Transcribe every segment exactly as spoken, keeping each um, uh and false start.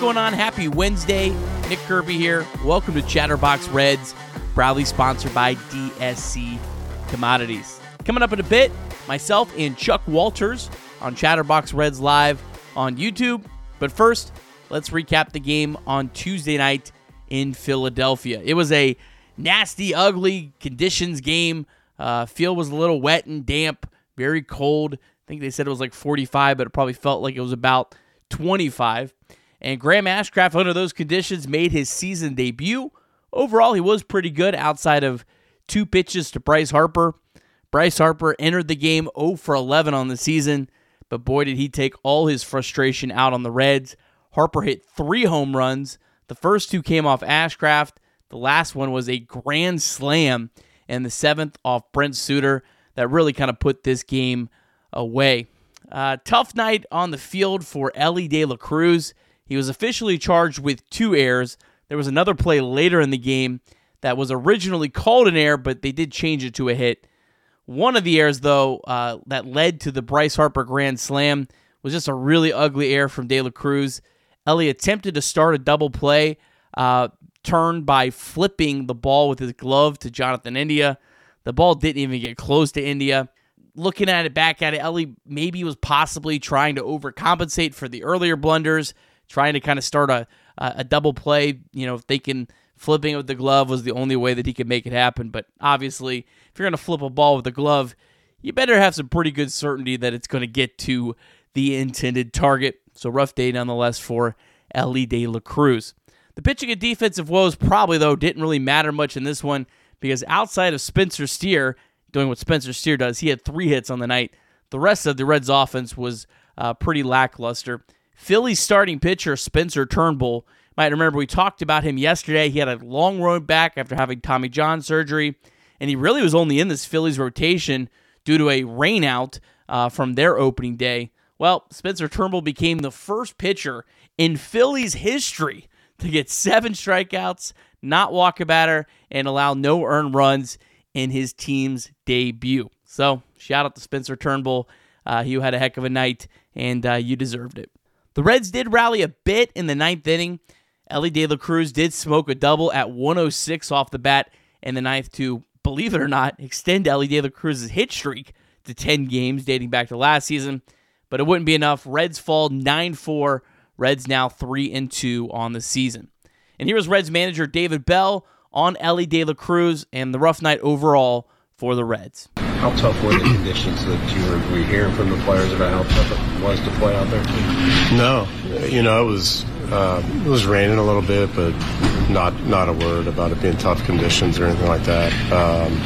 going on? Happy Wednesday. Nick Kirby here. Welcome to Chatterbox Reds, proudly sponsored by D S C Commodities. Coming up in a bit, myself and Chuck Walters on Chatterbox Reds Live on YouTube. But first, let's recap the game on Tuesday night in Philadelphia. It was a nasty, ugly conditions game. Uh, field was a little wet and damp, very cold. I think they said it was like forty-five, but it probably felt like it was about twenty-five. And Graham Ashcraft, under those conditions, made his season debut. Overall, he was pretty good outside of two pitches to Bryce Harper. Bryce Harper entered the game oh for eleven on the season, but boy, did he take all his frustration out on the Reds. Harper hit three home runs. The first two came off Ashcraft. The last one was a grand slam, and the seventh off Brent Suter that really kind of put this game away. Uh, tough night on the field for Elly De La Cruz. He was officially charged with two errors. There was another play later in the game that was originally called an error, but they did change it to a hit. One of the errors, though, uh, that led to the Bryce Harper grand slam was just a really ugly error from De La Cruz. Elly attempted to start a double play, uh, turned by flipping the ball with his glove to Jonathan India. The ball didn't even get close to India. Looking at it, back at it, Elly maybe was possibly trying to overcompensate for the earlier blunders, trying to kind of start a a double play, you know, thinking flipping with the glove was the only way that he could make it happen. But obviously, if you're going to flip a ball with a glove, you better have some pretty good certainty that it's going to get to the intended target. So rough day nonetheless for Elly De La Cruz. The pitching and defensive woes probably, though, didn't really matter much in this one because outside of Spencer Steer doing what Spencer Steer does, he had three hits on the night. The rest of the Reds' offense was uh, pretty lackluster. Philly's starting pitcher, Spencer Turnbull, might remember we talked about him yesterday. He had a long road back after having Tommy John surgery, and he really was only in this Phillies rotation due to a rainout uh, from their opening day. Well, Spencer Turnbull became the first pitcher in Phillies history to get seven strikeouts, not walk a batter, and allow no earned runs in his team's debut. So, shout out to Spencer Turnbull. Uh, you had a heck of a night, and uh, you deserved it. The Reds did rally a bit in the ninth inning. Elly De La Cruz did smoke a double at one oh six off the bat in the ninth to, believe it or not, extend Elly De La Cruz's hit streak to ten games dating back to last season. But it wouldn't be enough. Reds fall nine four. Reds now three and two on the season. And here was Reds manager David Bell on Elly De La Cruz and the rough night overall for the Reds. How tough were the conditions that you were, were you hearing from the players about how tough it was to play out there? No, you know, it was uh, it was raining a little bit, but not not a word about it being tough conditions or anything like that. Um,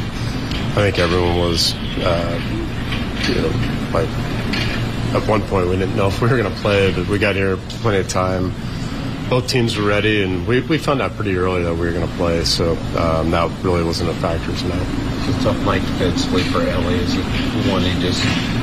I think everyone was, uh, you know, like at one point we didn't know if we were going to play, but we got here plenty of time. Both teams were ready, and we, we found out pretty early that we were going to play, so um, that really wasn't a factor tonight. It's a tough night defensively for Elly. Is it one you just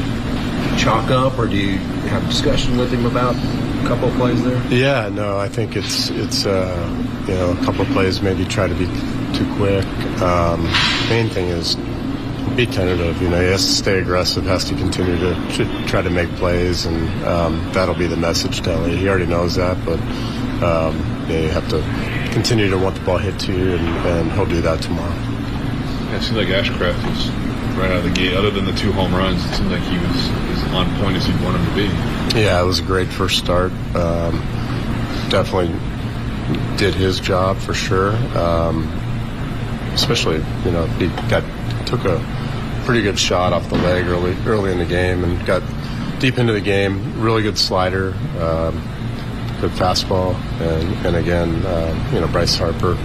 chalk up, or do you have a discussion with him about a couple of plays there? Yeah, no, I think it's, it's uh, you know, a couple of plays maybe try to be too quick. Um, main thing is be tentative. You know, he has to stay aggressive, has to continue to, to try to make plays, and um, that'll be the message to Elly. He already knows that, but Um, yeah, you have to continue to want the ball hit to you, and, and he'll do that tomorrow. Yeah, it seemed like Ashcraft was right out of the gate. Other than the two home runs, it seemed like he was as on point as you'd want him to be. Yeah, it was a great first start. Um, definitely did his job for sure. Um, especially, you know, he got took a pretty good shot off the leg early early in the game and got deep into the game. Really good slider. Um, Good fastball, and, and again, uh, you know, Bryce Harper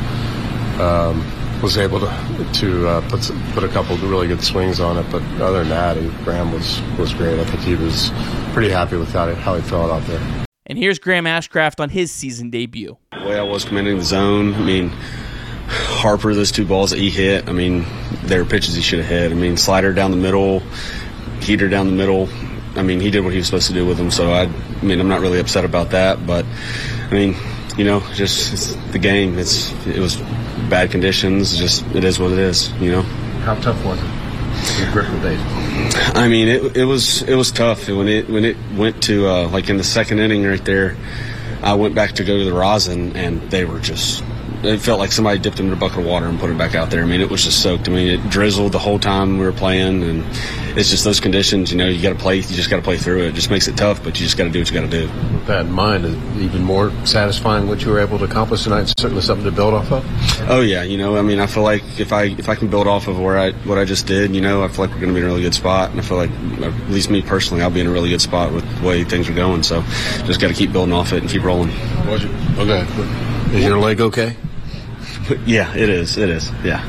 um, was able to to uh, put put a couple of really good swings on it. But other than that, he, Graham was was great. I think he was pretty happy with how he, how he felt out there. And here's Graham Ashcraft on his season debut. The way I was commanding the zone, I mean, Harper, those two balls that he hit, I mean, they were pitches he should have hit. I mean, slider down the middle, heater down the middle. I mean, he did what he was supposed to do with them, so I, I mean, I'm not really upset about that. But, I mean, you know, just it's the game. It's It was bad conditions. Just it is what it is, you know. How tough was it in Griffin days? I mean, it it was it was tough when it when it went to uh, like in the second inning right there. I went back to go to the rosin, and they were just, it felt like somebody dipped them in a bucket of water and put it back out there. I mean, it was just soaked. I mean, it drizzled the whole time we were playing, and it's just those conditions, you know, you got to play, you just got to play through it. It just makes it tough, but you just got to do what you got to do. With that in mind, is it even more satisfying what you were able to accomplish tonight? It's certainly something to build off of. Oh yeah, you know, I mean, I feel like if I if I can build off of where I what I just did, you know, I feel like we're going to be in a really good spot, and I feel like, at least me personally, I'll be in a really good spot with the way things are going. So, just got to keep building off it and keep rolling. Was it? Okay. Is your leg okay? Yeah, it is. It is. Yeah.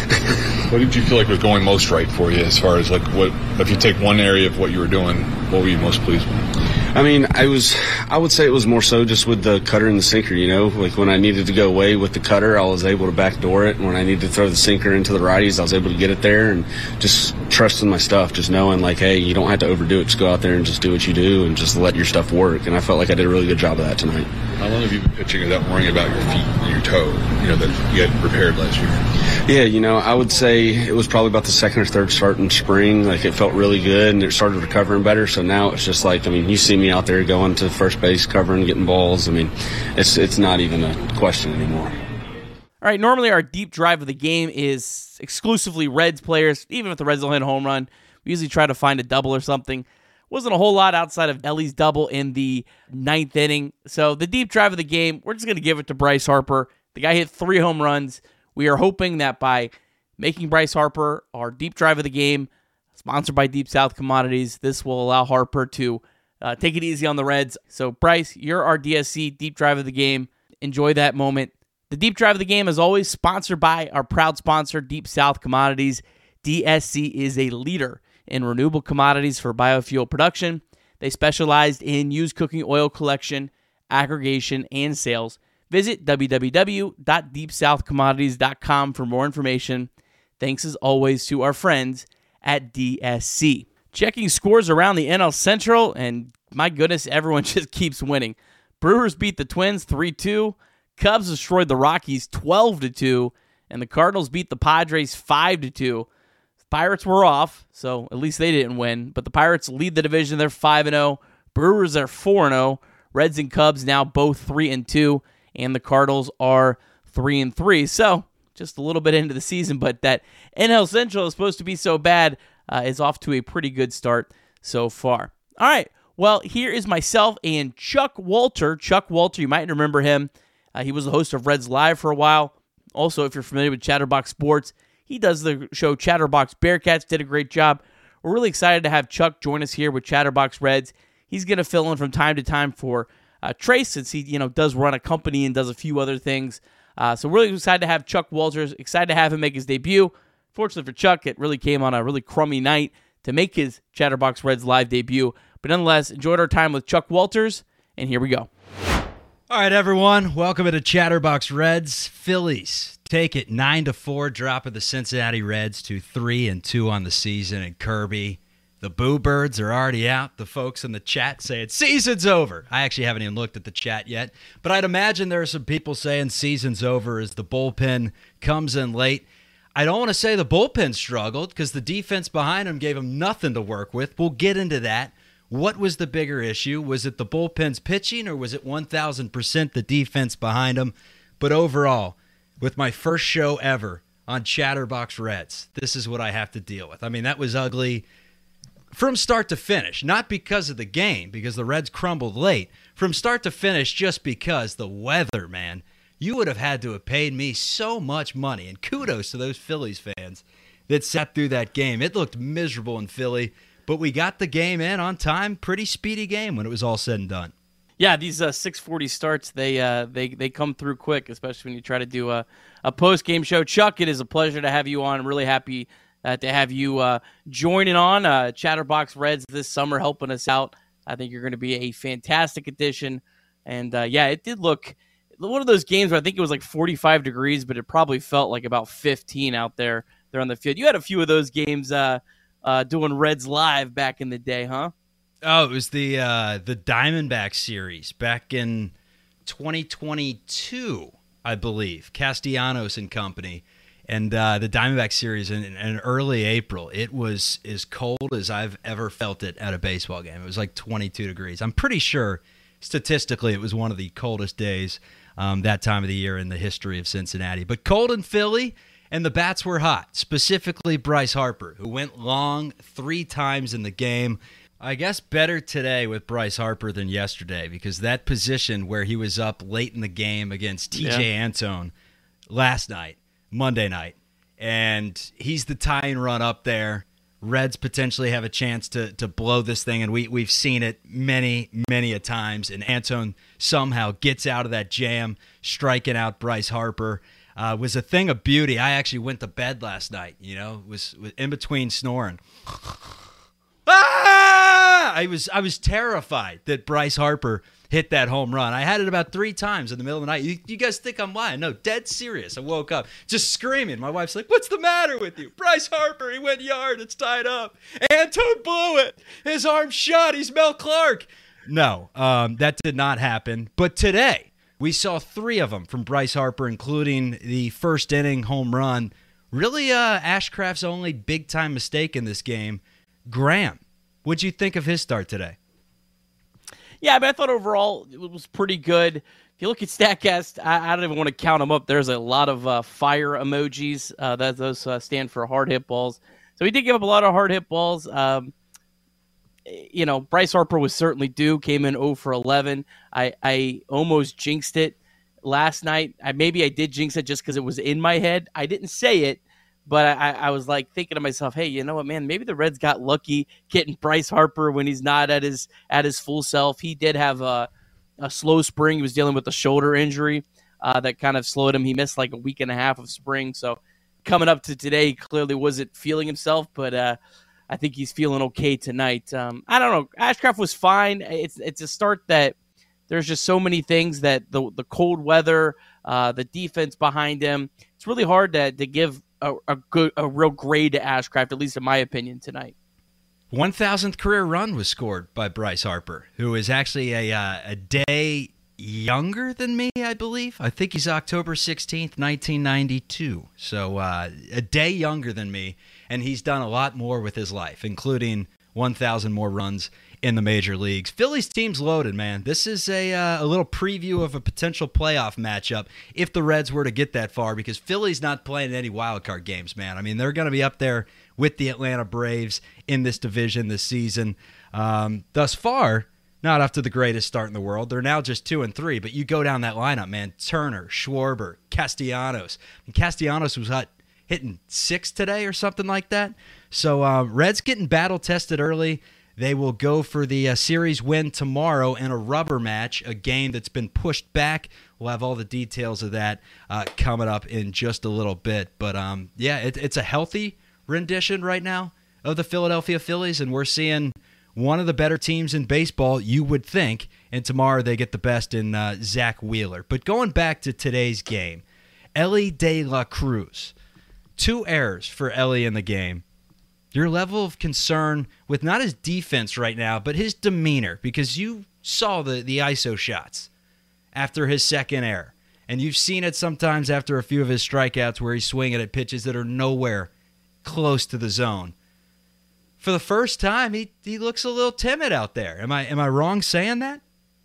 What did you feel like was going most right for you as far as like what, if you take one area of what you were doing, what were you most pleased with? I mean, I was, I would say it was more so just with the cutter and the sinker, you know, like when I needed to go away with the cutter, I was able to backdoor it. And when I needed to throw the sinker into the righties, I was able to get it there, and just trusting my stuff, just knowing like, hey, you don't have to overdo it. Just go out there and just do what you do and just let your stuff work. And I felt like I did a really good job of that tonight. How long have you been pitching without worrying about your feet and your toe, you know, that you had repaired last year? Yeah, you know, I would say it was probably about the second or third start in spring. Like, it felt really good, and it started recovering better. So now it's just like, I mean, you see me out there going to first base, covering, getting balls. I mean, it's it's not even a question anymore. All right, normally our deep drive of the game is exclusively Reds players. Even if the Reds will hit a home run, we usually try to find a double or something. Wasn't a whole lot outside of Ellie's double in the ninth inning. So the deep drive of the game, we're just going to give it to Bryce Harper. The guy hit three home runs. We are hoping that by making Bryce Harper our deep drive of the game, sponsored by Deep South Commodities, this will allow Harper to uh, take it easy on the Reds. So, Bryce, you're our D S C deep drive of the game. Enjoy that moment. The deep drive of the game is always sponsored by our proud sponsor, Deep South Commodities. D S C is a leader in renewable commodities for biofuel production. They specialized in used cooking oil collection, aggregation, and sales. Visit w w w dot deep south commodities dot com for more information. Thanks as always to our friends at D S C. Checking scores around the N L Central, and my goodness, everyone just keeps winning. Brewers beat the Twins three two. Cubs destroyed the Rockies twelve to two. And the Cardinals beat the Padres five to two. Pirates were off, so at least they didn't win. But the Pirates lead the division. They're five and oh. Brewers are four and oh. Reds and Cubs now both three and two. And the Cardinals are three and three. So, just a little bit into the season, but that N L Central is supposed to be so bad uh, is off to a pretty good start so far. All right, well, here is myself and Chuck Walter. Chuck Walter, you might remember him. Uh, he was the host of Reds Live for a while. Also, if you're familiar with Chatterbox Sports, he does the show Chatterbox Bearcats, did a great job. We're really excited to have Chuck join us here with Chatterbox Reds. He's going to fill in from time to time for uh, Trace, since he you know does run a company and does a few other things. Uh, so really excited to have Chuck Walters, excited to have him make his debut. Fortunately for Chuck, it really came on a really crummy night to make his Chatterbox Reds Live debut. But nonetheless, enjoyed our time with Chuck Walters, and here we go. All right, everyone, welcome to Chatterbox Reds. Phillies take it nine to four, dropping the Cincinnati Reds to three and two on the season. And Kirby, the Boo Birds are already out. The folks in the chat saying season's over. I actually haven't even looked at the chat yet, but I'd imagine there are some people saying season's over as the bullpen comes in late. I don't want to say the bullpen struggled because the defense behind them gave them nothing to work with. We'll get into that. What was the bigger issue? Was it the bullpen's pitching, or was it one thousand percent the defense behind them? But overall, with my first show ever on Chatterbox Reds, this is what I have to deal with. I mean, that was ugly from start to finish. Not because of the game, because the Reds crumbled late. From start to finish, just because the weather, man. You would have had to have paid me so much money. And kudos to those Phillies fans that sat through that game. It looked miserable in Philly. But we got the game in on time. Pretty speedy game when it was all said and done. Yeah, these uh, six forty starts, they uh, they they come through quick, especially when you try to do a, a post-game show. Chuck, it is a pleasure to have you on. I'm really happy uh, to have you uh, joining on uh, Chatterbox Reds this summer, helping us out. I think you're going to be a fantastic addition. And, uh, yeah, it did look one of those games where I think it was like forty-five degrees, but it probably felt like about fifteen out there, there on the field. You had a few of those games uh Uh, doing Reds Live back in the day, huh? Oh, it was the uh, the Diamondback series back in twenty twenty-two, I believe. Castellanos and company. And uh, the Diamondback series in, in early April, it was as cold as I've ever felt it at a baseball game. It was like twenty-two degrees. I'm pretty sure statistically, it was one of the coldest days um, that time of the year in the history of Cincinnati. But cold in Philly, and the bats were hot, specifically Bryce Harper, who went long three times in the game. I guess better today with Bryce Harper than yesterday, because that position where he was up late in the game against T J Yeah. Antone last night, Monday night, and he's the tying run up there. Reds potentially have a chance to to blow this thing, and we, we've seen it many, many a times, and Antone somehow gets out of that jam, striking out Bryce Harper. Uh, was a thing of beauty. I actually went to bed last night, you know, was, was in between snoring. Ah! I was I was terrified that Bryce Harper hit that home run. I had it about three times in the middle of the night. You, you guys think I'm lying? No, dead serious. I woke up just screaming. My wife's like, "What's the matter with you? Bryce Harper, he went yard. It's tied up. Antone blew it. His arm's shot. He's Mel Clark." No, um, that did not happen. But today, we saw three of them from Bryce Harper, including the first inning home run. Really, uh, Ashcraft's only big-time mistake in this game. Graham, what'd you think of his start today? Yeah, but I thought overall it was pretty good. If you look at StatCast, I, I don't even want to count them up. There's a lot of uh, fire emojis. Uh, that those uh, stand for hard hit balls. So he did give up a lot of hard hit balls. Um, you know, Bryce Harper was certainly due. Came in oh for eleven. I, I almost jinxed it last night. I maybe I did jinx it just because it was in my head. I didn't say it. But I, I was like thinking to myself, hey, you know what, man? Maybe the Reds got lucky getting Bryce Harper when he's not at his at his full self. He did have a, a slow spring. He was dealing with a shoulder injury uh, that kind of slowed him. He missed like a week and a half of spring. So coming up to today, he clearly wasn't feeling himself. But uh, I think he's feeling okay tonight. Um, I don't know. Ashcraft was fine. It's it's a start that there's just so many things that the the cold weather, uh, the defense behind him. It's really hard to to give A, a good, a real grade to Ashcraft, at least in my opinion, tonight. one thousandth career run was scored by Bryce Harper, who is actually a uh, a day younger than me, I believe. I think he's October sixteenth, nineteen ninety-two. So uh, a day younger than me, and he's done a lot more with his life, including one thousand more runs in the major leagues. Philly's team's loaded, man. This is a uh, a little preview of a potential playoff matchup if the Reds were to get that far, because Philly's not playing any wild card games, man. I mean, they're going to be up there with the Atlanta Braves in this division this season. Um, thus far, not up to the greatest start in the world. They're now just two and three, but you go down that lineup, man. Turner, Schwarber, Castellanos. And Castellanos was hot, hitting six today or something like that. So uh, Reds getting battle tested early. They will go for the uh, series win tomorrow in a rubber match, a game that's been pushed back. We'll have all the details of that uh, coming up in just a little bit. But, um, yeah, it, it's a healthy rendition right now of the Philadelphia Phillies, and we're seeing one of the better teams in baseball, you would think, and tomorrow they get the best in uh, Zach Wheeler. But going back to today's game, Elly De La Cruz, two errors for Elly in the game. Your level of concern with not his defense right now, but his demeanor, because you saw the, the I S O shots after his second error, and you've seen it sometimes after a few of his strikeouts where he's swinging at pitches that are nowhere close to the zone. For the first time, he, he looks a little timid out there. Am I am I wrong saying that?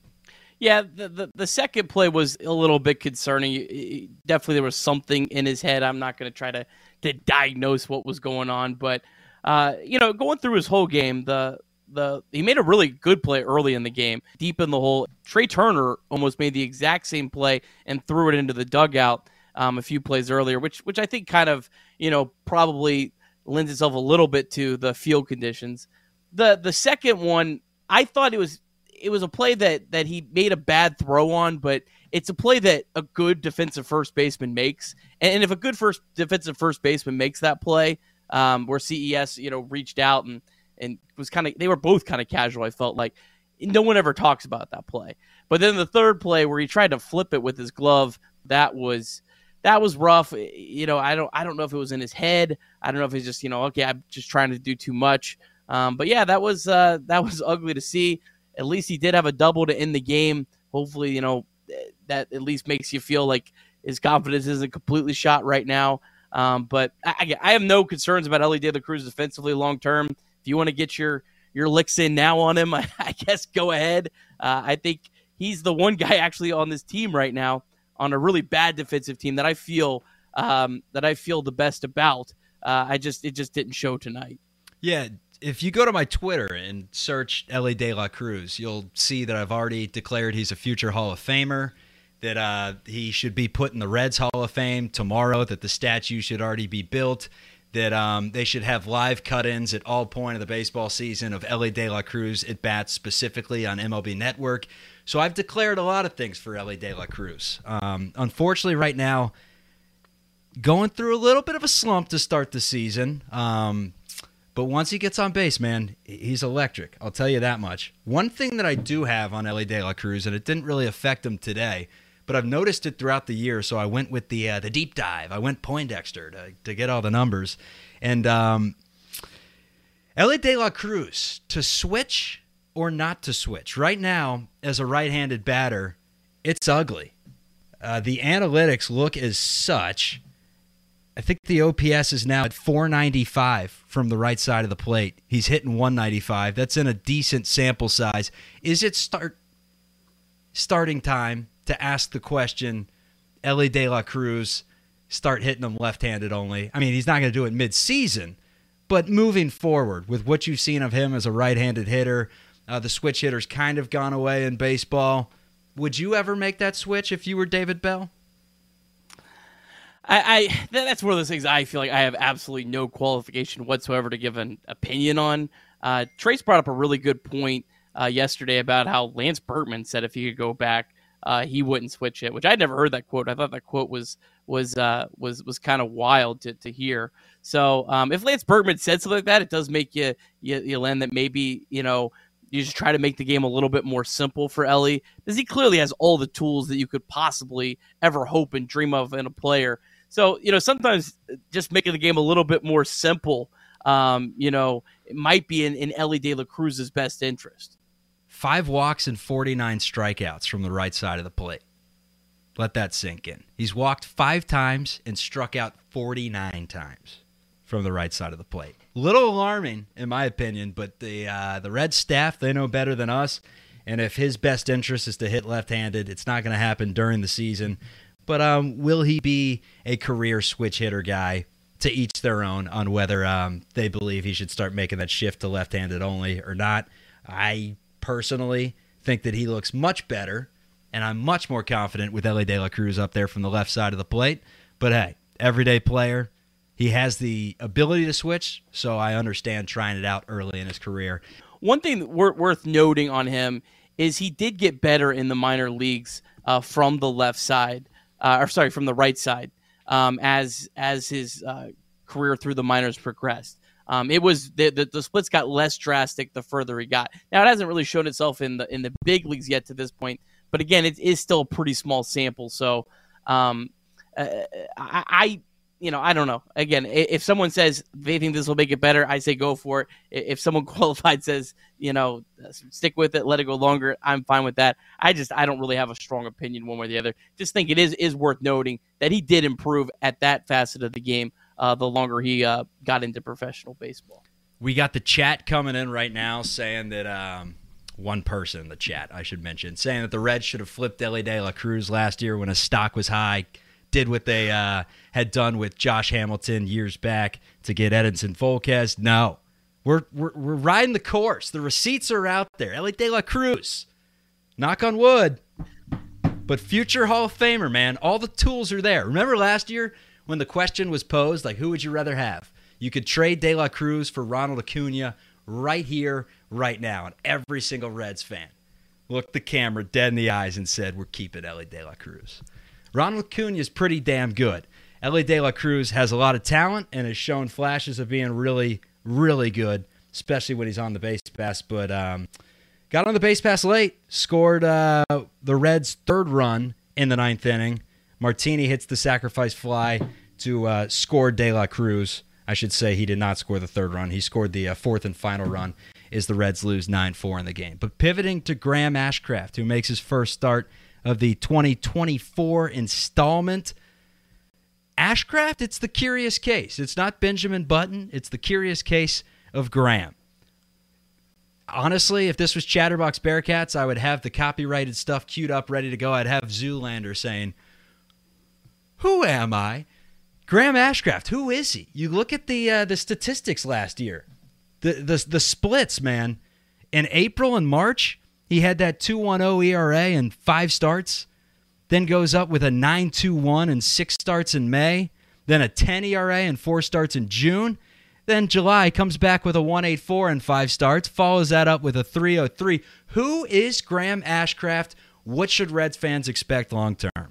Yeah, the, the, the second play was a little bit concerning. Definitely there was something in his head. I'm not going to try to to diagnose what was going on, but Uh, you know, going through his whole game, the the he made a really good play early in the game, deep in the hole. Trey Turner almost made the exact same play and threw it into the dugout um, a few plays earlier, which which I think kind of, you know, probably lends itself a little bit to the field conditions. The the second one, I thought it was it was a play that that he made a bad throw on, but it's a play that a good defensive first baseman makes, and if a good first defensive first baseman makes that play. Um, where C E S, you know, reached out and, and was kind of, they were both kind of casual. I felt like no one ever talks about that play. But then the third play where he tried to flip it with his glove, that was, that was rough. You know, I don't, I don't know if it was in his head. I don't know if he's just, you know, okay, I'm just trying to do too much. Um, but yeah, that was, uh, that was ugly to see. At least he did have a double to end the game. Hopefully, you know, that at least makes you feel like his confidence isn't completely shot right now. Um, but I, I have no concerns about Elly De La Cruz defensively long term. If you want to get your your licks in now on him, I, I guess go ahead. Uh, I think he's the one guy actually on this team right now on a really bad defensive team that I feel um, that I feel the best about. Uh, I just it just didn't show tonight. Yeah, if you go to my Twitter and search Elly De La Cruz, you'll see that I've already declared he's a future Hall of Famer, that uh, he should be put in the Reds Hall of Fame tomorrow, that the statue should already be built, that um, they should have live cut-ins at all point of the baseball season of Elly De La Cruz at bats specifically on M L B Network. So I've declared a lot of things for Elly De La Cruz. Um, unfortunately, right now, going through a little bit of a slump to start the season. Um, but once he gets on base, man, he's electric. I'll tell you that much. One thing that I do have on Elly De La Cruz, and it didn't really affect him today, but I've noticed it throughout the year, so I went with the uh, the deep dive. I went Poindexter to, to get all the numbers. And um, Elly De La Cruz, to switch or not to switch. Right now, as a right-handed batter, it's ugly. Uh, the analytics look as such. I think the O P S is now at four ninety-five from the right side of the plate. He's hitting one ninety-five. That's in a decent sample size. Is it start starting time to ask the question, Elly De La Cruz, start hitting them left-handed only? I mean, he's not going to do it mid-season, but moving forward with what you've seen of him as a right-handed hitter, uh, the switch hitter's kind of gone away in baseball. Would you ever make that switch if you were David Bell? I, I that's one of those things I feel like I have absolutely no qualification whatsoever to give an opinion on. Uh, Trace brought up a really good point uh, yesterday about how Lance Berkman said if he could go back, uh, he wouldn't switch it. Which I'd never heard that quote. I thought that quote was was uh, was was kind of wild to, to hear. So um, if Lance Berkman said something like that, it does make you you, you land that maybe you know. You just try to make the game a little bit more simple for Elly, because he clearly has all the tools that you could possibly ever hope and dream of in a player. So, you know, sometimes just making the game a little bit more simple, um, you know, it might be in, in Elly De La Cruz's best interest. Five walks and forty-nine strikeouts from the right side of the plate. Let that sink in. He's walked five times and struck out forty-nine times from the right side of the plate. Little alarming, in my opinion, but the uh, the Reds staff, they know better than us. And if his best interest is to hit left-handed, it's not going to happen during the season. But um, will he be a career switch hitter guy? To each their own on whether um, they believe he should start making that shift to left-handed only or not. I personally think that he looks much better, and I'm much more confident with Elly De La Cruz up there from the left side of the plate. But hey, everyday player. He has the ability to switch, so I understand trying it out early in his career. One thing worth noting on him is he did get better in the minor leagues uh, from the left side, uh, or sorry, from the right side, um, as as his uh, career through the minors progressed. Um, it was the, the the splits got less drastic the further he got. Now it hasn't really shown itself in the in the big leagues yet to this point, but again, it is still a pretty small sample. So um, uh, I. I You know, I don't know. Again, if someone says they think this will make it better, I say go for it. If someone qualified says, you know, stick with it, let it go longer, I'm fine with that. I just, I don't really have a strong opinion one way or the other. Just think it is is worth noting that he did improve at that facet of the game uh, the longer he uh, got into professional baseball. We got the chat coming in right now saying that um, one person in the chat, I should mention, saying that the Reds should have flipped Elly De La Cruz last year when his stock was high. Did what they uh, had done with Josh Hamilton years back to get Edinson Volquez. No, we're, we're we're riding the course. The receipts are out there. Elly De La Cruz, knock on wood, but future Hall of Famer, man. All the tools are there. Remember last year when the question was posed, like, who would you rather have? You could trade De La Cruz for Ronald Acuna right here, right now, and every single Reds fan looked the camera dead in the eyes and said, we're keeping Elly De La Cruz. Ronald Acuna is pretty damn good. Elly De La Cruz has a lot of talent and has shown flashes of being really, really good, especially when he's on the base pass. But um, got on the base pass late, scored uh, the Reds' third run in the ninth inning. Martini hits the sacrifice fly to uh, score De La Cruz. I should say he did not score the third run. He scored the uh, fourth and final run as the Reds lose nine four in the game. But pivoting to Graham Ashcraft, who makes his first start of the twenty twenty-four installment. Ashcraft, it's the curious case. It's not Benjamin Button. It's the curious case of Graham. honestly, if this was Chatterbox Bearcats, I would have the copyrighted stuff queued up, ready to go. I'd have Zoolander saying, "Who am I?" Graham Ashcraft, who is he? You look at the uh, the statistics last year, the, the the splits, man. In April and March, he had that two point oh E R A and five starts, then goes up with a nine point two one and six starts in May, then a ten E R A and four starts in June. Then July comes back with a one point eight four and five starts, follows that up with a three point oh three. Who is Graham Ashcraft? What should Reds fans expect long term?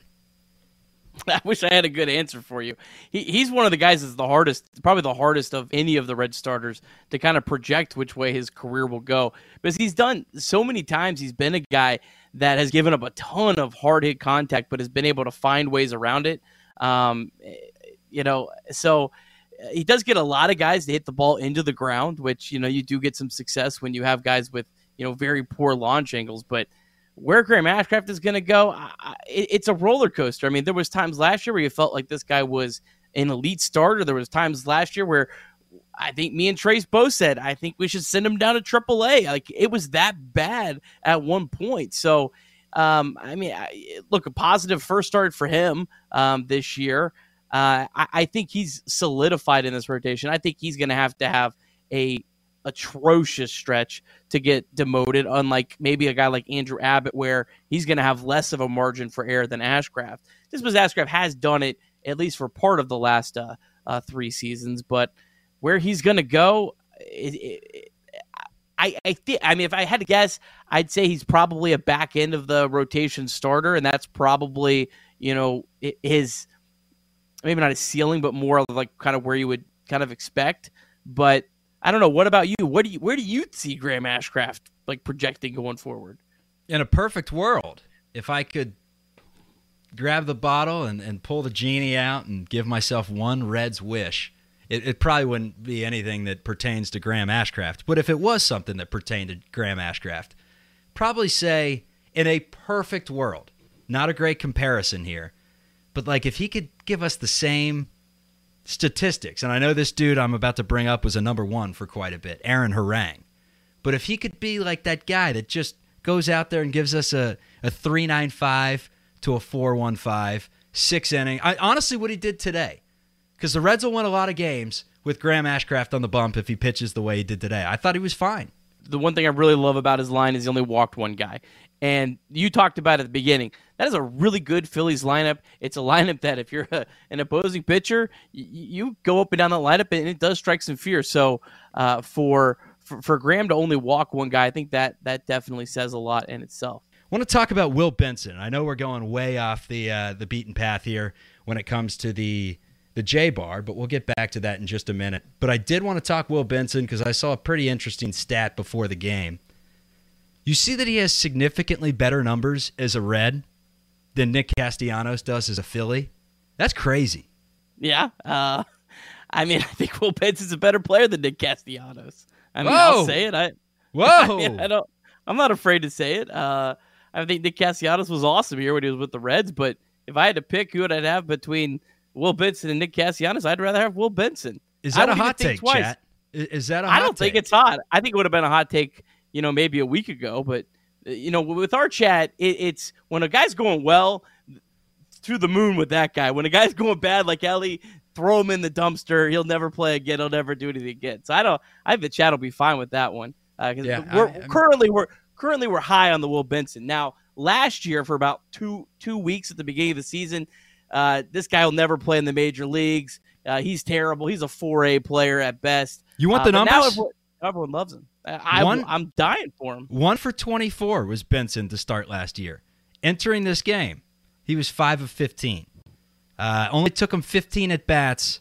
I wish I had a good answer for you. He, he's one of the guys that's the hardest, probably the hardest of any of the Red starters to kind of project which way his career will go. Because he's done so many times, he's been a guy that has given up a ton of hard hit contact, but has been able to find ways around it. Um, you know, so he does get a lot of guys to hit the ball into the ground, which, you know, you do get some success when you have guys with, you know, very poor launch angles, but where Graham Ashcraft is going to go, I, it, it's a roller coaster. I mean, there was times last year where you felt like this guy was an elite starter. There was times last year where I think me and Trace both said, I think we should send him down to triple A. Like, it was that bad at one point. So, um, I mean, I, look, a positive first start for him um, this year. Uh, I, I think he's solidified in this rotation. I think he's going to have to have a atrocious stretch to get demoted, unlike maybe a guy like Andrew Abbott, where he's going to have less of a margin for error than Ashcraft. Just because Ashcraft has done it, at least for part of the last uh, uh, three seasons, but where he's going to go, it, it, I, I think, I mean, if I had to guess, I'd say he's probably a back end of the rotation starter, and that's probably, you know, his, maybe not his ceiling, but more like kind of where you would kind of expect. But I don't know. What about you? What do you? Where do you see Graham Ashcraft like projecting going forward? In a perfect world, if I could grab the bottle and, and pull the genie out and give myself one Reds wish, it, it probably wouldn't be anything that pertains to Graham Ashcraft. But if it was something that pertained to Graham Ashcraft, probably say in a perfect world, not a great comparison here, but like if he could give us the same statistics, and I know this dude I'm about to bring up was a number one for quite a bit, Aaron Harang. But if he could be like that guy that just goes out there and gives us a, a three point nine five to a four point one five, six inning, I, honestly what he did today, because the Reds will win a lot of games with Graham Ashcraft on the bump if he pitches the way he did today. I thought he was fine. The one thing I really love about his line is he only walked one guy. And you talked about at the beginning, that is a really good Phillies lineup. It's a lineup that if you're a, an opposing pitcher, you, you go up and down the lineup, and it does strike some fear. So uh, for, for for Graham to only walk one guy, I think that that definitely says a lot in itself. I want to talk about Will Benson. I know we're going way off the uh, the beaten path here when it comes to the the J-Bar, but we'll get back to that in just a minute. But I did want to talk Will Benson because I saw a pretty interesting stat before the game. You see that he has significantly better numbers as a Red than Nick Castellanos does as a Philly? That's crazy. Yeah. Uh, I mean, I think Will Benson's a better player than Nick Castellanos. I mean, Whoa. I'll say it. I, Whoa. I, mean, I don't, I'm not afraid to say it. Uh, I think Nick Castellanos was awesome here when he was with the Reds, but if I had to pick who would I'd have between Will Benson and Nick Castellanos, I'd rather have Will Benson. Is that a hot take, Chat? Is that a hot I don't take? think it's hot. I think it would have been a hot take, you know, maybe a week ago. But, you know, with our chat, it, it's when a guy's going well, to the moon with that guy. When a guy's going bad like Ellie, throw him in the dumpster. He'll never play again. He'll never do anything again. So I don't. I think the chat will be fine with that one. Uh, Yeah, we're, I- I'm- currently we're currently we're high on the Will Benson. Now, last year for about two two weeks at the beginning of the season, uh, this guy will never play in the major leagues. Uh, he's terrible. He's a four A player at best. You want Uh, the but now numbers? everyone, everyone loves him. I, One- I, I'm dying for him. One for twenty-four was Benson to start last year. Entering this game, he was five of fifteen. Uh, only took him fifteen at-bats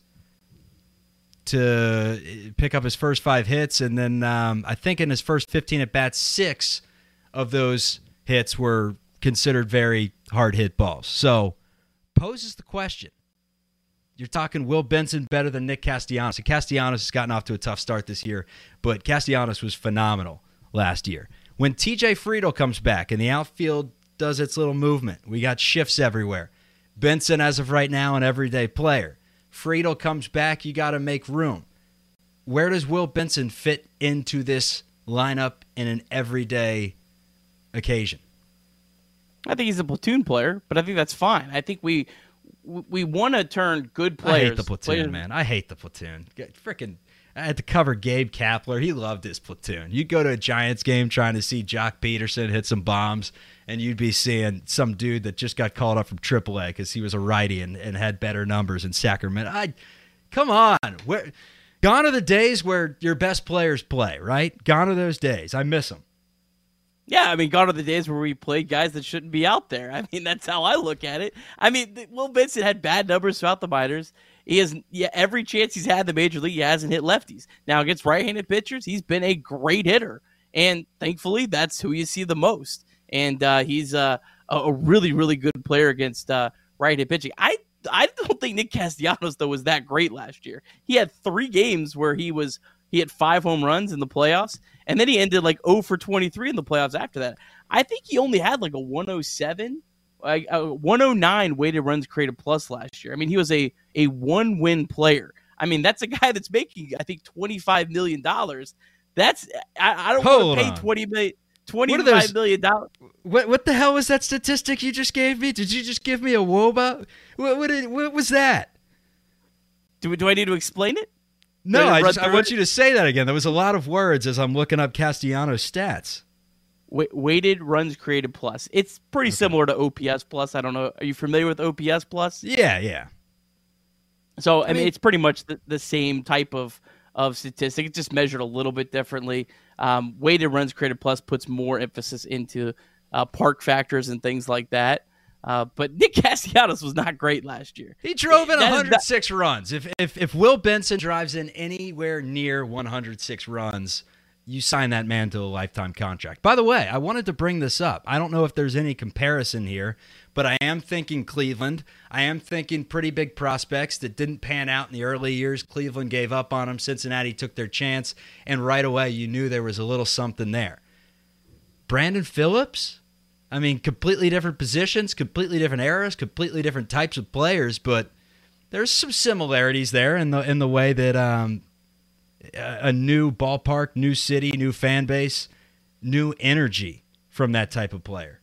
to pick up his first five hits, and then um, I think in his first fifteen at-bats, six of those hits were considered very hard-hit balls. So, poses the question. You're talking Will Benson better than Nick Castellanos. And Castellanos has gotten off to a tough start this year, but Castellanos was phenomenal last year. When T J Friedel comes back and the outfield does its little movement, we got shifts everywhere. Benson, as of right now, an everyday player. Friedel comes back, you got to make room. Where does Will Benson fit into this line up in an everyday occasion? I think he's a platoon player, but I think that's fine. I think we we want to turn good players. I hate the platoon, players, man. I hate the platoon. Freaking, I had to cover Gabe Kapler. He loved his platoon. You'd go to a Giants game trying to see Jock Peterson hit some bombs, and you'd be seeing some dude that just got called up from triple A because he was a righty and, and had better numbers in Sacramento. I, come on. Where, gone are the days where your best players play, right? Gone are those days. I miss them. Yeah, I mean, gone are the days where we played guys that shouldn't be out there. I mean, that's how I look at it. I mean, Will Benson had bad numbers throughout the minors. He has, yeah, every chance he's had in the major league, he hasn't hit lefties. Now, against right-handed pitchers, he's been a great hitter. And thankfully, that's who you see the most. And uh, he's uh, a really, really good player against uh, right-handed pitching. I I don't think Nick Castellanos, though, was that great last year. He had three games where he was he had five home runs in the playoffs, and then he ended like oh for twenty-three in the playoffs after that. I think he only had like a one oh seven, like a one oh nine weighted runs created plus last year. I mean, he was a, a one-win player. I mean, that's a guy that's making, I think, twenty-five million dollars. That's I, I don't want to pay twenty million dollars. twenty-five million dollars. What what the hell was that statistic you just gave me? Did you just give me a woba? What what, did, what was that? Do do I need to explain it? No, I, just, I want it? you to say that again. There was a lot of words as I'm looking up Castellanos' stats. W- weighted runs created plus. It's pretty okay. similar to O P S plus. I don't know. Are you familiar with O P S plus? Yeah, yeah. So I, I mean, mean, it's pretty much the, the same type of of statistic. It's just measured a little bit differently. Um, weighted runs created plus puts more emphasis into uh, park factors and things like that. Uh, but Nick Castellanos was not great last year. He drove in one hundred six not- runs. If, if if Will Benson drives in anywhere near one hundred six runs, you sign that man to a lifetime contract. By the way, I wanted to bring this up. I don't know if there's any comparison here, but I am thinking Cleveland. I am thinking pretty big prospects that didn't pan out in the early years. Cleveland gave up on them. Cincinnati took their chance, and right away you knew there was a little something there. Brandon Phillips? I mean, completely different positions, completely different eras, completely different types of players, but there's some similarities there in the in the way that um, a new ballpark, new city, new fan base, new energy from that type of player.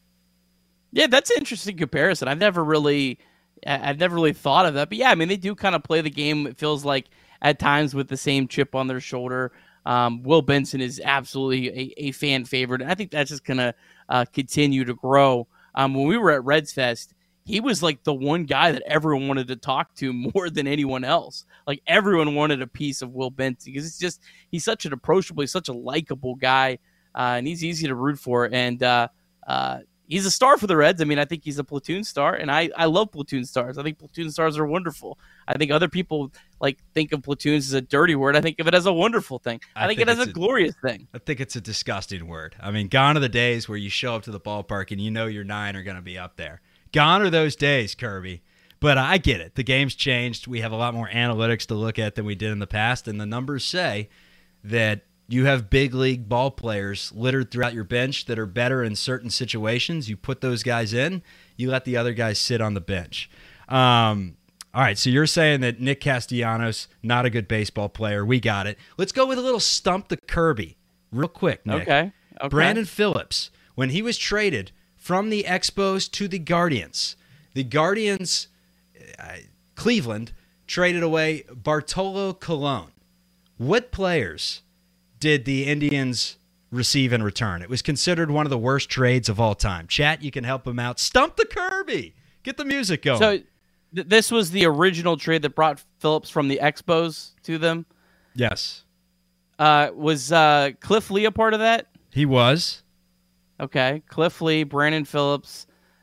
Yeah, that's an interesting comparison. I've never really, I've never really thought of that. But yeah, I mean, they do kind of play the game. It feels like at times with the same chip on their shoulder. Um, Will Benson is absolutely a, a fan favorite, and I think that's just gonna uh, continue to grow. Um, when we were at Reds Fest, he was like the one guy that everyone wanted to talk to more than anyone else. Like everyone wanted a piece of Will Benson because it's just he's such an approachable, he's such a likable guy, uh, and he's easy to root for. And uh, uh, he's a star for the Reds. I mean, I think he's a platoon star, and I, I love platoon stars. I think platoon stars are wonderful. I think other people like think of platoons as a dirty word. I think of it as a wonderful thing. I, I think, think it as a, a glorious thing. I think it's a disgusting word. I mean, gone are the days where you show up to the ballpark and you know your nine are going to be up there. Gone are those days, Kirby. But I get it. The game's changed. We have a lot more analytics to look at than we did in the past, and the numbers say that you have big league ball players littered throughout your bench that are better in certain situations. You put those guys in, you let the other guys sit on the bench. Um, all right, so you're saying that Nick Castellanos, not a good baseball player. We got it. Let's go with a little stump the Kirby real quick, Nick. Okay. okay. Brandon Phillips, when he was traded from the Expos to the Guardians, the Guardians, uh, Cleveland, traded away Bartolo Colon. What players did the Indians receive in return? It was considered one of the worst trades of all time. Chat, you can help him out. Stump the Kirby. Get the music going. So th- this was the original trade that brought Phillips from the Expos to them? Yes. Uh, was uh, Cliff Lee a part of that? He was. Okay. Cliff Lee, Brandon Phillips.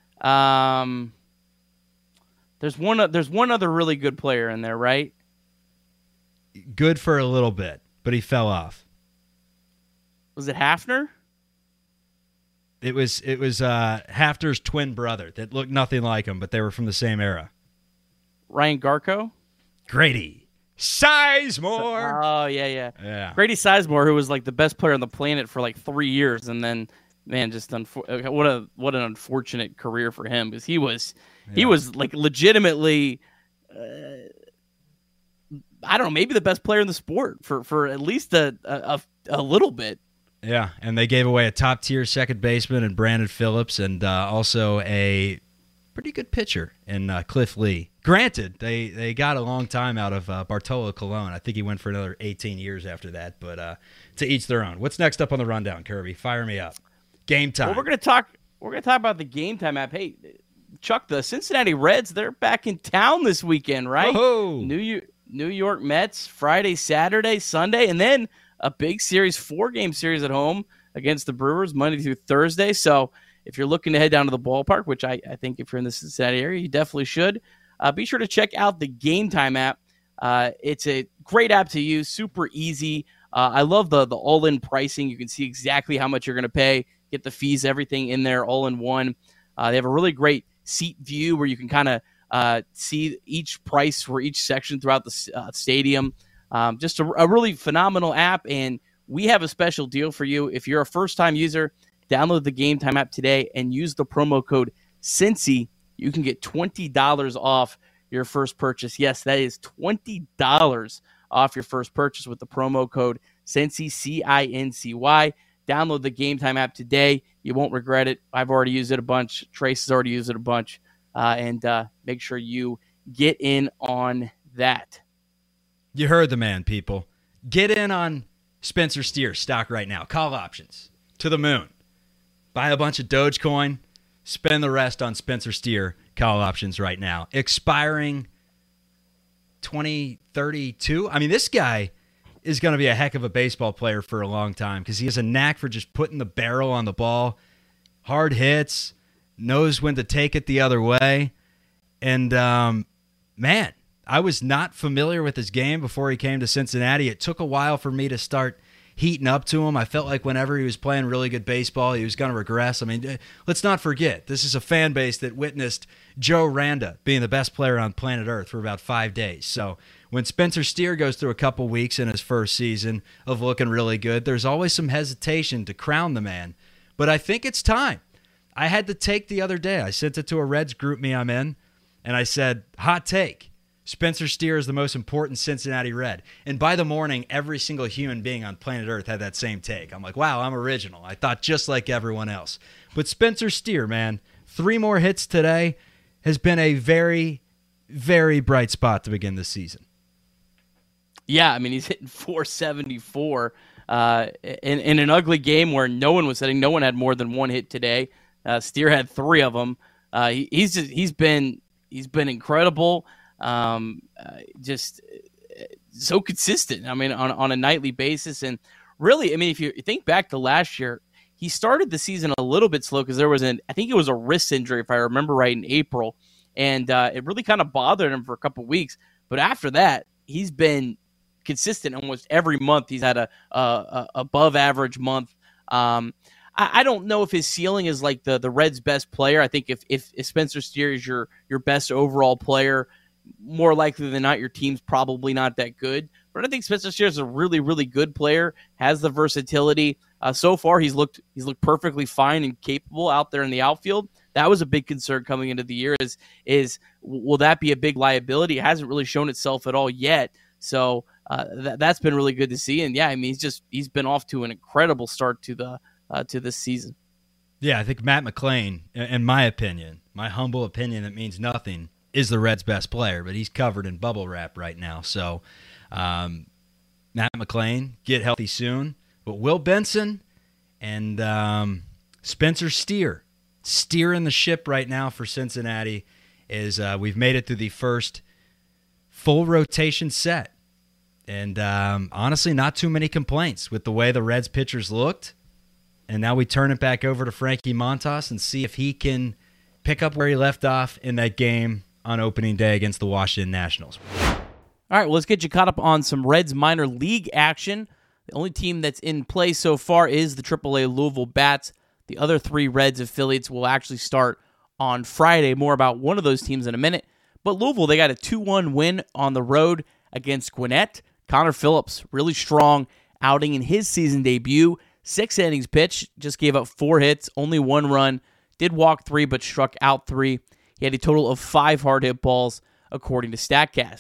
Um, there's one. There's one other really good player in there, right? Good for a little bit, but he fell off. Was it Hafner? It was it was uh, Hafner's twin brother that looked nothing like him, but they were from the same era. Ryan Garco? Grady Sizemore. Oh, yeah, yeah. Yeah. Grady Sizemore, who was like the best player on the planet for like three years, and then, man, just unfor- what a what an unfortunate career for him, because he was yeah. he was like legitimately. Uh, I don't know, maybe the best player in the sport for, for at least a, a, a little bit. Yeah, and they gave away a top-tier second baseman in Brandon Phillips and uh, also a pretty good pitcher in uh, Cliff Lee. Granted, they, they got a long time out of uh, Bartolo Colon. I think he went for another eighteen years after that, but uh, to each their own. What's next up on the rundown, Kirby? Fire me up. Game time. Well, we're going to talk We're going to talk about the Game Time app. Hey, Chuck, the Cincinnati Reds, they're back in town this weekend, right? Whoa. New York, New York Mets, Friday, Saturday, Sunday, and then a big series, four-game series at home against the Brewers Monday through Thursday. So if you're looking to head down to the ballpark, which I, I think if you're in the Cincinnati area, you definitely should, uh, be sure to check out the Game Time app. Uh, it's a great app to use, super easy. Uh, I love the the all-in pricing. You can see exactly how much you're going to pay, get the fees, everything in there all in one. Uh, they have a really great seat view where you can kind of uh, see each price for each section throughout the uh, stadium. Um, just a, a really phenomenal app, and we have a special deal for you. If you're a first-time user, download the Game Time app today and use the promo code Cincy. You can get twenty dollars off your first purchase. Yes, that is twenty dollars off your first purchase with the promo code Cincy, C I N C Y. Download the Game Time app today. You won't regret it. I've already used it a bunch. Trace has already used it a bunch. Uh, and uh, make sure you get in on that. You heard the man, people. Get in on Spencer Steer stock right now. Call options to the moon. Buy a bunch of Dogecoin. Spend the rest on Spencer Steer call options right now. Expiring twenty thirty-two. I mean, this guy is going to be a heck of a baseball player for a long time because he has a knack for just putting the barrel on the ball. Hard hits. Knows when to take it the other way. And, um, man, I was not familiar with his game before he came to Cincinnati. It took a while for me to start heating up to him. I felt like whenever he was playing really good baseball, he was going to regress. I mean, let's not forget, this is a fan base that witnessed Joe Randa being the best player on planet Earth for about five days. So when Spencer Steer goes through a couple weeks in his first season of looking really good, there's always some hesitation to crown the man. But I think it's time. I had the take the other day. I sent it to a Reds group me I'm in, and I said, hot take. Spencer Steer is the most important Cincinnati Red. And by the morning, every single human being on planet Earth had that same take. I'm like, wow, I'm original. I thought just like everyone else. But Spencer Steer, man, three more hits today has been a very, very bright spot to begin this season. Yeah, I mean, he's hitting four seventy-four uh, in, in an ugly game where no one was hitting. No one had more than one hit today. Uh, Steer had three of them. Uh, he, he's just, he's been he's been incredible. Um, uh, just so consistent. I mean, on on a nightly basis, and really, I mean, if you think back to last year, he started the season a little bit slow because there was an I think it was a wrist injury, if I remember right, in April, and uh, it really kind of bothered him for a couple weeks. But after that, he's been consistent almost every month. He's had a, a, a above average month. Um, I, I don't know if his ceiling is like the the Reds' best player. I think if if, if Spencer Steer is your your best overall player, more likely than not, your team's probably not that good. But I think Spencer Steer is a really, really good player, has the versatility. Uh, so far, he's looked he's looked perfectly fine and capable out there in the outfield. That was a big concern coming into the year is, is will that be a big liability? It hasn't really shown itself at all yet. So uh, th- that's been really good to see. And, yeah, I mean, he's just he's been off to an incredible start to the uh, to this season. Yeah, I think Matt McLain, in my opinion, my humble opinion that means nothing, is the Reds' best player, but he's covered in bubble wrap right now. So um, Matt McLain, get healthy soon. But Will Benson and um, Spencer Steer, steering the ship right now for Cincinnati, is uh, we've made it through the first full rotation set. And um, honestly, not too many complaints with the way the Reds pitchers looked. And now we turn it back over to Frankie Montas and see if he can pick up where he left off in that game on opening day against the Washington Nationals. All right, well, let's get you caught up on some Reds minor league action. The only team that's in play so far is the triple A Louisville Bats. The other three Reds affiliates will actually start on Friday. More about one of those teams in a minute. But Louisville, they got a two one win on the road against Gwinnett. Connor Phillips, really strong outing in his season debut. Six innings pitched, just gave up four hits, only one run. Did walk three, but struck out three. He had a total of five hard hit balls, according to StatCast.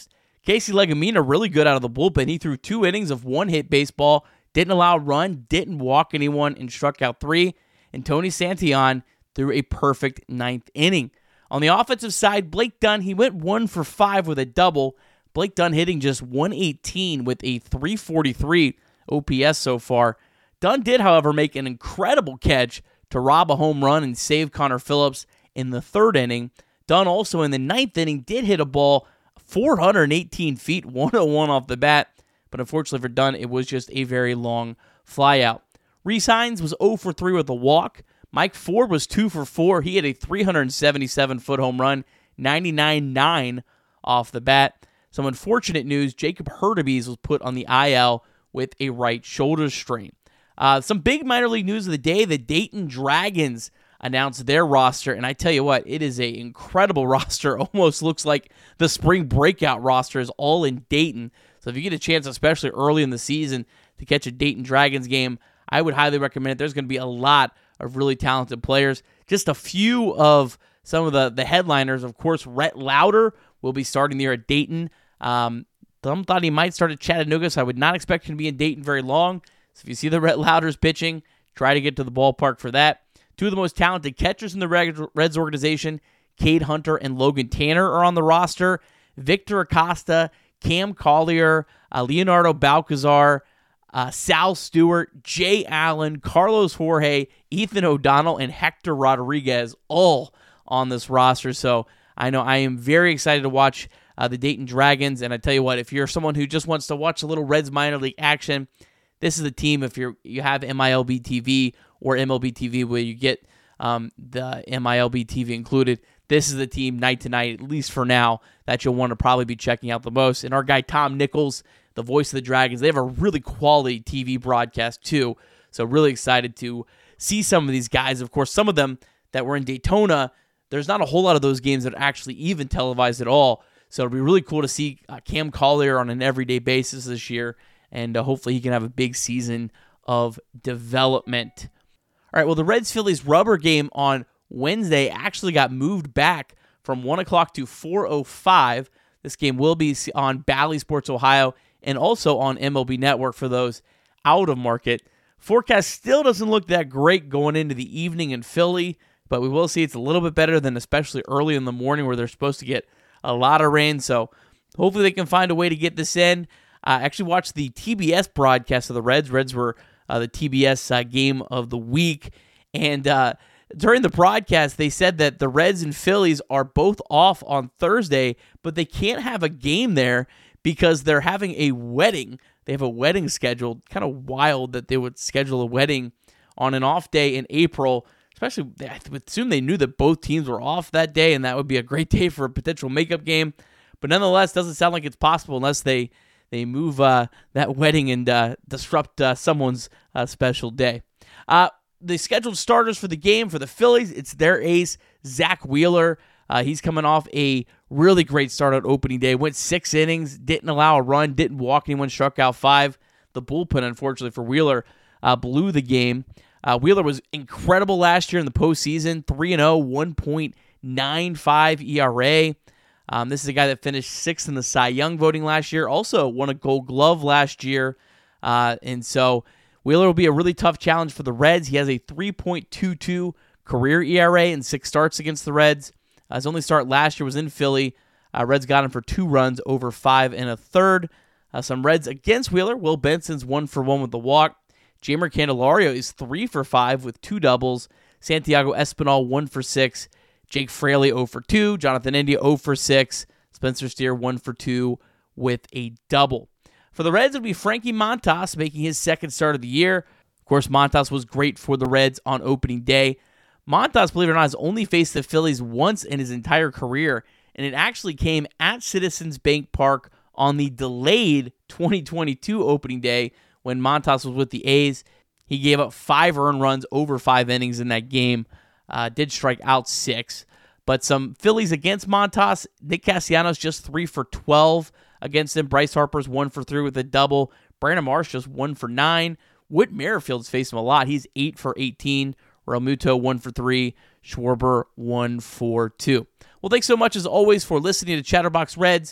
Casey Legumina really good out of the bullpen. He threw two innings of one-hit baseball, didn't allow a run, didn't walk anyone, and struck out three. And Tony Santillan threw a perfect ninth inning. On the offensive side, Blake Dunn, he went one for five with a double. Blake Dunn hitting just one eighteen with a three forty-three O P S so far. Dunn did, however, make an incredible catch to rob a home run and save Connor Phillips in the third inning. Dunn also in the ninth inning did hit a ball four hundred eighteen feet, one oh one off the bat, but unfortunately for Dunn, it was just a very long flyout. Rhys Hines was oh for three with a walk. Mike Ford was two for four. He had a three seventy-seven foot home run, ninety-nine nine off the bat. Some unfortunate news, Jacob Hurtubise was put on the I L with a right shoulder strain. Uh, some big minor league news of the day, the Dayton Dragons announced their roster, and I tell you what, it is an incredible roster. Almost looks like the spring breakout roster is all in Dayton. So if you get a chance, especially early in the season, to catch a Dayton Dragons game, I would highly recommend it. There's going to be a lot of really talented players. Just a few of some of the, the headliners. Of course, Rhett Lauder will be starting there at Dayton. Um, some thought he might start at Chattanooga, so I would not expect him to be in Dayton very long. So if you see the Rhett Lauders pitching, try to get to the ballpark for that. Two of the most talented catchers in the Reds organization, Cade Hunter and Logan Tanner, are on the roster. Victor Acosta, Cam Collier, uh, Leonardo Balcazar, uh, Sal Stewart, Jay Allen, Carlos Jorge, Ethan O'Donnell, and Hector Rodriguez, all on this roster. So I know I am very excited to watch uh, the Dayton Dragons. And I tell you what, if you're someone who just wants to watch a little Reds minor league action, this is the team. If you're you have M I L B T V or M L B T V where you get um, the M I L B T V included, this is the team night to night, at least for now, that you'll want to probably be checking out the most. And our guy Tom Nichols, the voice of the Dragons, they have a really quality T V broadcast too. So really excited to see some of these guys. Of course, some of them that were in Daytona, there's not a whole lot of those games that are actually even televised at all. So it'll be really cool to see uh, Cam Collier on an everyday basis this year. And uh, hopefully he can have a big season of development. All right, well, the Reds-Phillies rubber game on Wednesday actually got moved back from one o'clock to four oh five. This game will be on Bally Sports Ohio and also on M L B Network for those out of market. Forecast still doesn't look that great going into the evening in Philly, but we will see it's a little bit better than especially early in the morning where they're supposed to get a lot of rain. So hopefully they can find a way to get this in. I uh, actually watched the T B S broadcast of the Reds. Reds were uh, the T B S uh, game of the week. And uh, during the broadcast, they said that the Reds and Phillies are both off on Thursday, but they can't have a game there because they're having a wedding. They have a wedding scheduled. Kind of wild that they would schedule a wedding on an off day in April. Especially, I would assume they knew that both teams were off that day, and that would be a great day for a potential makeup game. But nonetheless, doesn't sound like it's possible unless they... They move uh, that wedding and uh, disrupt uh, someone's uh, special day. Uh, the scheduled starters for the game for the Phillies, it's their ace, Zach Wheeler. Uh, he's coming off a really great start on opening day. Went six innings, didn't allow a run, didn't walk anyone, struck out five. The bullpen, unfortunately for Wheeler, uh, blew the game. Uh, Wheeler was incredible last year in the postseason, three and oh, one point nine five E R A. Um, this is a guy that finished sixth in the Cy Young voting last year, also won a Gold Glove last year. Uh, and so Wheeler will be a really tough challenge for the Reds. He has a three point two two career E R A and six starts against the Reds. Uh, his only start last year was in Philly. Uh, Reds got him for two runs over five and a third. Uh, some Reds against Wheeler. Will Benson's one for one with the walk. Jeimer Candelario is three for five with two doubles. Santiago Espinal one for six. Jake Fraley zero for two, Jonathan India zero for six, Spencer Steer one for two with a double. For the Reds, it would be Frankie Montas making his second start of the year. Of course, Montas was great for the Reds on opening day. Montas, believe it or not, has only faced the Phillies once in his entire career, and it actually came at Citizens Bank Park on the delayed twenty twenty-two opening day when Montas was with the A's. He gave up five earned runs over five innings in that game. Uh, did strike out six. But some Phillies against Montas. Nick Castellanos just three for twelve against him. Bryce Harper's one for three with a double. Brandon Marsh just one for nine. Whit Merrifield's faced him a lot. He's eight for eighteen. Realmuto one for three. Schwarber one for two. Well, thanks so much as always for listening to Chatterbox Reds,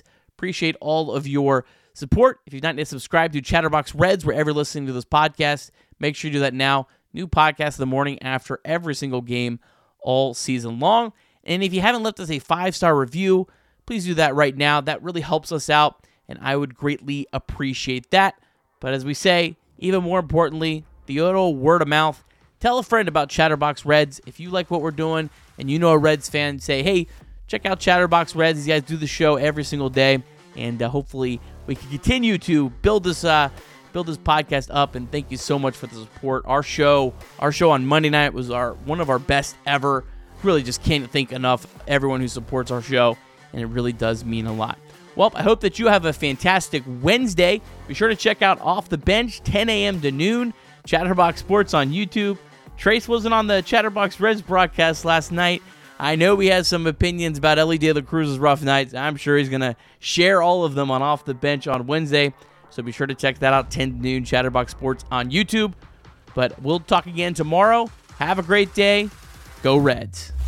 Appreciate all of your support. If you've not yet subscribed to Chatterbox Reds, wherever you're listening to this podcast, make sure you do that now. New podcast in the morning after every single game all season long. And if you haven't left us a five-star review, please do that right now. That really helps us out, and I would greatly appreciate that. But as we say, even more importantly, the little word of mouth. Tell a friend about Chatterbox Reds. If you like what we're doing and you know a Reds fan, say, hey, check out Chatterbox Reds. These guys do the show every single day, and uh, hopefully we can continue to build this uh, build this podcast up. And thank you so much for the support. Our show, our show on Monday night was our one of our best ever. Really just can't thank enough everyone who supports our show, and it really does mean a lot. Well, I hope that you have a fantastic Wednesday. Be sure to check out Off the Bench, ten a.m. to noon, Chatterbox Sports on YouTube. Trace wasn't on the Chatterbox Reds broadcast last night. I know we had some opinions about Elly De La Cruz's rough nights. I'm sure he's going to share all of them on Off the Bench on Wednesday. So be sure to check that out, ten to noon, Chatterbox Sports on YouTube. But we'll talk again tomorrow. Have a great day. Go Reds.